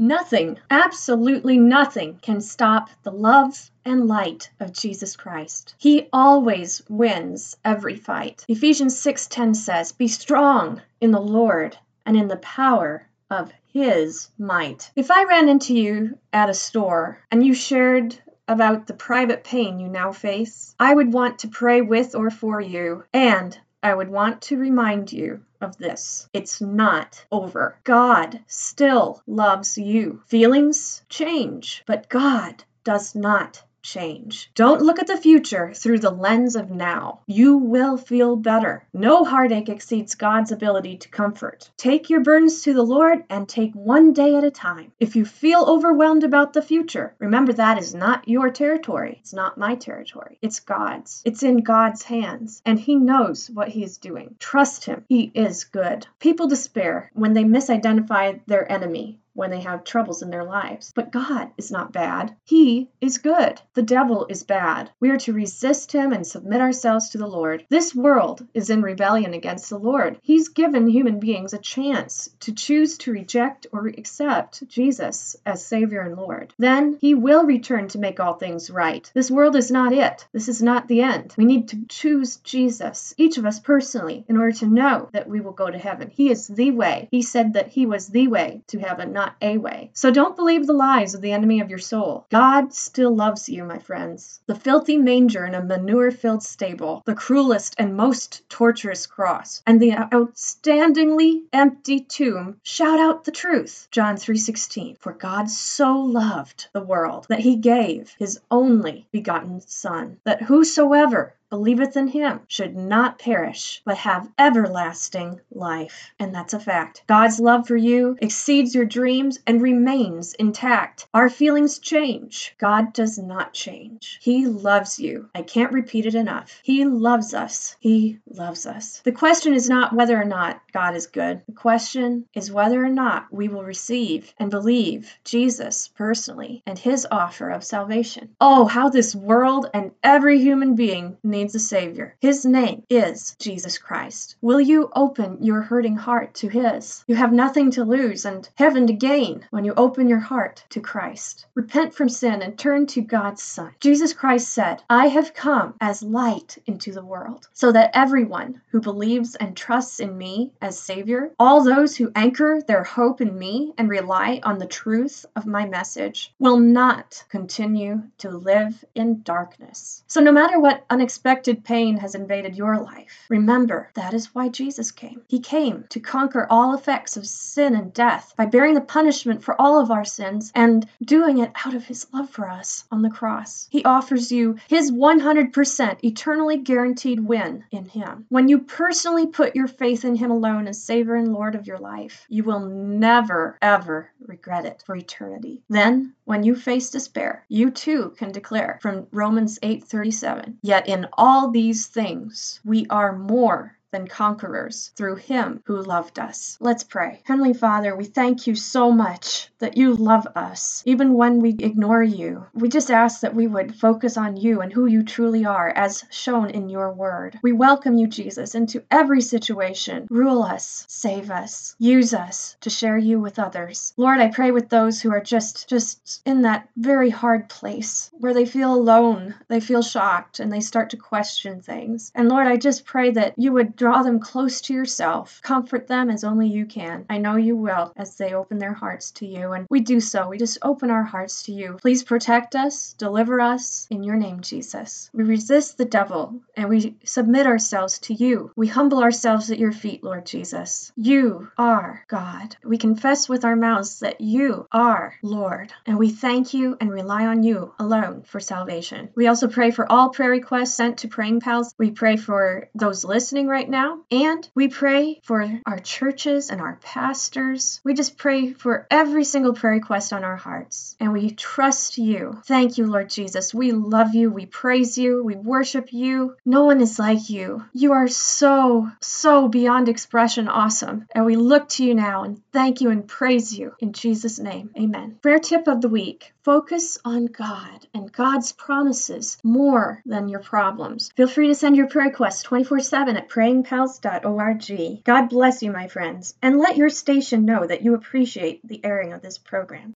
Nothing, absolutely nothing, can stop the love and light of Jesus Christ. He always wins every fight. Ephesians 6:10 says, "Be strong in the Lord and in the power of His might." If I ran into you at a store and you shared about the private pain you now face, I would want to pray with or for you, and I would want to remind you of this: it's not over. God still loves you. Feelings change, but God does not change. Don't look at the future through the lens of now. You will feel better. No heartache exceeds God's ability to comfort. Take your burdens to the Lord and take one day at a time. If you feel overwhelmed about the future, remember that is not your territory. It's not my territory. It's God's. It's in God's hands, and He knows what He is doing. Trust Him. He is good. People despair when they misidentify their enemy, when they have troubles in their lives. But God is not bad. He is good. The devil is bad. We are to resist him and submit ourselves to the Lord. This world is in rebellion against the Lord. He's given human beings a chance to choose to reject or accept Jesus as Savior and Lord. Then He will return to make all things right. This world is not it. This is not the end. We need to choose Jesus, each of us personally, in order to know that we will go to heaven. He is the way. He said that He was the way to heaven, not a way. So don't believe the lies of the enemy of your soul. God still loves you, my friends. The filthy manger in a manure-filled stable, the cruelest and most torturous cross, and the outstandingly empty tomb shout out the truth. John 3:16. For God so loved the world that He gave His only begotten Son, that whosoever believeth in Him should not perish, but have everlasting life. And that's a fact. God's love for you exceeds your dreams and remains intact. Our feelings change. God does not change. He loves you. I can't repeat it enough. He loves us. He loves us. The question is not whether or not God is good. The question is whether or not we will receive and believe Jesus personally and His offer of salvation. Oh, how this world and every human being needs a Savior. His name is Jesus Christ. Will you open your hurting heart to His? You have nothing to lose and heaven to gain when you open your heart to Christ. Repent from sin and turn to God's Son. Jesus Christ said, "I have come as light into the world, so that everyone who believes and trusts in me as Savior, all those who anchor their hope in me and rely on the truth of my message, will not continue to live in darkness." So no matter what unexpected pain has invaded your life, remember that is why Jesus came. He came to conquer all effects of sin and death by bearing the punishment for all of our sins and doing it out of His love for us on the cross. He offers you His 100% eternally guaranteed win in Him. When you personally put your faith in Him alone as Savior and Lord of your life, you will never, ever regret it for eternity. Then, when you face despair, you too can declare from Romans 8:37, "Yet in all these things we are more than conquerors through Him who loved us." Let's pray. Heavenly Father, we thank You so much that You love us, even when we ignore You. We just ask that we would focus on You and who You truly are, as shown in Your word. We welcome You, Jesus, into every situation. Rule us, save us, use us to share You with others. Lord, I pray with those who are just in that very hard place where they feel alone, they feel shocked, and they start to question things. And Lord, I just pray that You would draw them close to Yourself. Comfort them as only You can. I know You will as they open their hearts to You, and we do so. We just open our hearts to You. Please protect us, deliver us, in Your name, Jesus. We resist the devil, and we submit ourselves to You. We humble ourselves at Your feet, Lord Jesus. You are God. We confess with our mouths that You are Lord, and we thank You and rely on You alone for salvation. We also pray for all prayer requests sent to Praying Pals. We pray for those listening right now, and we pray for our churches and our pastors. We just pray for every single prayer request on our hearts, and we trust You. Thank You, Lord Jesus. We love You. We praise You. We worship You. No one is like You. You are so beyond expression awesome, and we look to You now and thank You and praise You in Jesus' name. Amen. Prayer tip of the week: focus on God and God's promises more than your problems. Feel free to send your prayer requests 24/7 at prayingpals.org. God bless you, my friends, and let your station know that you appreciate the airing of this program.